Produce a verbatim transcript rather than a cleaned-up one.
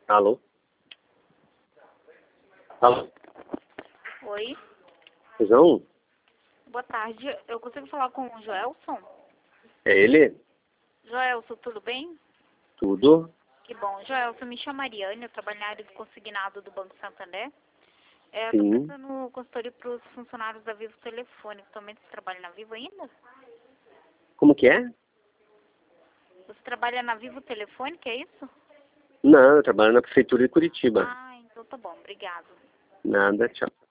Alô? Alô? Oi, João? boa tarde. Eu consigo falar com o Joelson? É ele? Joelson, tudo bem? Tudo? Que bom. Joelson, me chamo Mariane, eu trabalho na área de consignado do Banco Santander. É, eu tô Sim. prestando consultoria para os funcionários da Vivo Telefone. Atualmente você trabalha na Vivo ainda? Como que é? Você trabalha na Vivo Telefone, que é isso? Não, eu trabalho na prefeitura de Curitiba. Ah, então tá bom. Obrigado. Nada, tchau.